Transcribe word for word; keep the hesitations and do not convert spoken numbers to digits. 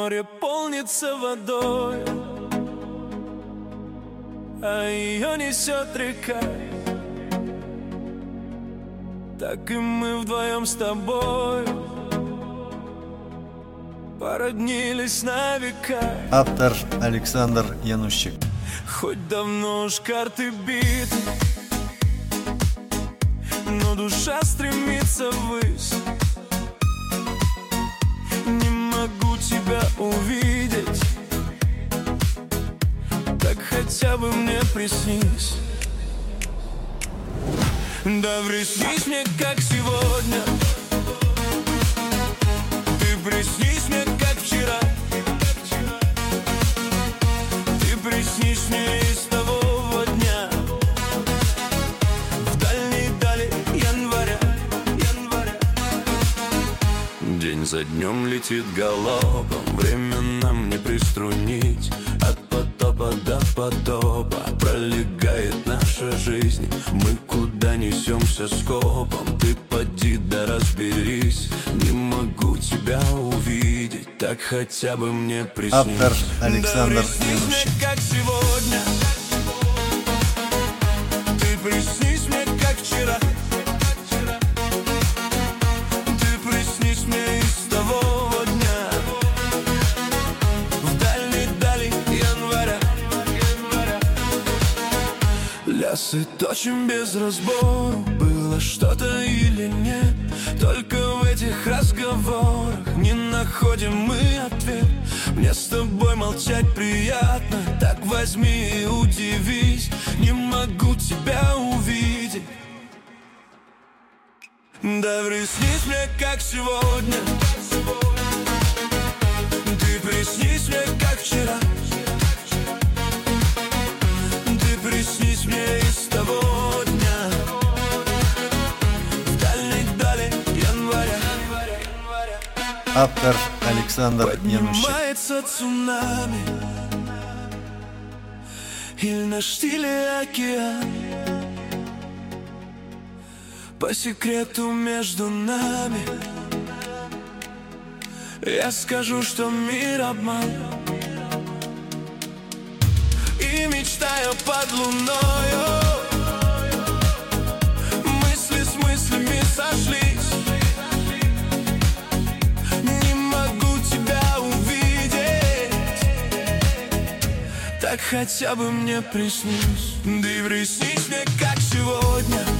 Море полнится водой, а ее несет река. Так и мы вдвоем с тобой породнились на века. Автор Александр Янущик. Хоть давно уж карты биты, но душа стремится ввысь. Не могу тебя увидеть, так хотя бы мне приснись. Да приснись мне, как сегодня, ты приснись мне, как вчера. Ты приснись мне из того дня, в дальней дали января, января. День за днем летит галопом, время нам не приструнить. От потопа до потопа пролегает наша жизнь. Мы куда несемся скопом, ты поди да разберись. Не могу тебя увидеть, так хотя бы мне приснись. Автор Александр Да приснись мне, как сегодня, ты приснись мне, как вчера. Ты приснись мне из того дня, в дальней дали января. Лясы точим без разбору, было что-то или нет. Только в этих разговорах не находим мы ответ. Мне с тобой молчать приятно, так возьми и удивись. Не могу тебя увидеть. Да приснись мне, как сегодня, ты приснись мне, как вчера. Ты приснись мне из того дня, в дальней дали января. Автор Александр Янущик. Поднимается цунами, или на штиле океан. По секрету между нами я скажу, что мир обман. И мечтаю под луною, мысли с мыслями сошлись. Не могу тебя увидеть, так хотя бы мне приснись. Да и приснись мне, как сегодня,